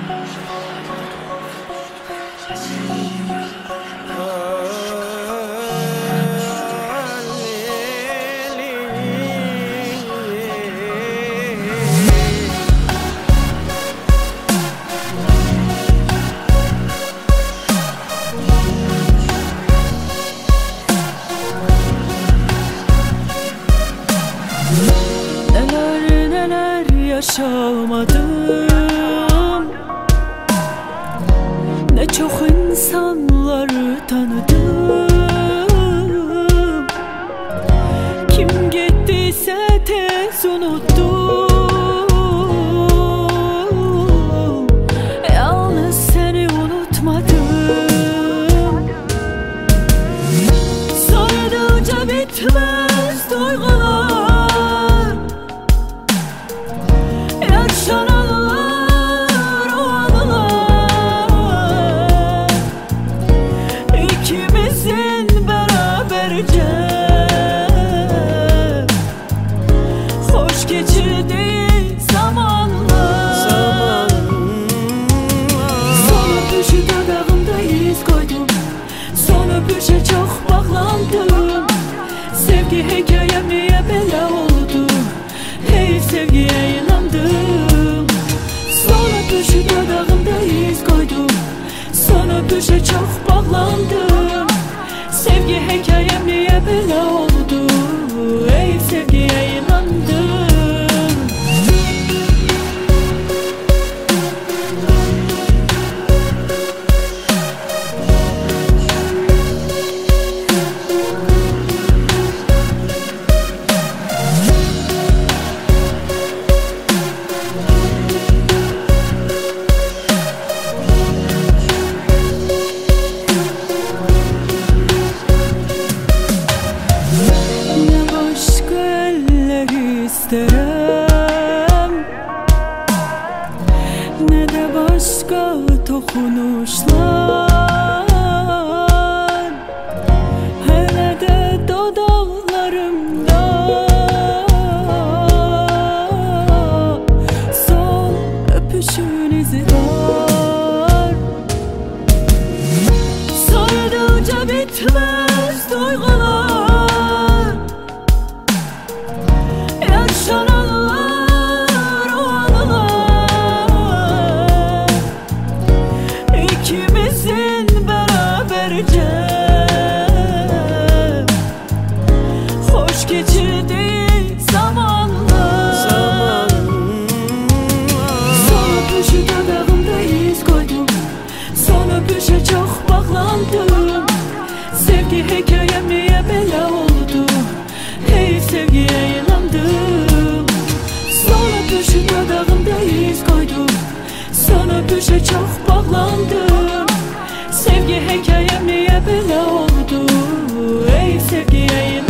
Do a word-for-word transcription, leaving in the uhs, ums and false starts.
Neler neler yaşamadım, ne çok insanları tanıdım. Kim gittiyse tez unuttum, yalnız seni unutmadım. Sarılınca bitmez duygular, yaşananlar o anılar, İkimizin beraberce hoş geçirdiği zamanlar. Zaman. Son öpüşü dudağımda iz koydum, son öpüşe çok bağlandım. Sevgi hikayem niye böyle oldu, hey sevgiye inandım. Son öpüşü dudağımda iz koydum, son öpüşe çok bağlandım. Sevgi hikayem niye böyle oldu, hey sevgiye inandım. İsterim, ne de başka dokunuşlar, hele de dudaklarımda son öpüşün izi var. Sarılınca bitmez duygular, yaşananlar o anılar, İkimizin beraberce hoş geçirdiği zamanlar. Zaman. Son öpüşü dudağımda iz koydum, son öpüşe çok bağlandım. Sevgi hikayem niye böyle oldu, hey sevgiye inandım. Son öpüşü dudağımda iz koydum, son öpüşe çok bağlandım. Sevgi hikayem niye böyle oldu, hey sevgiye inandım.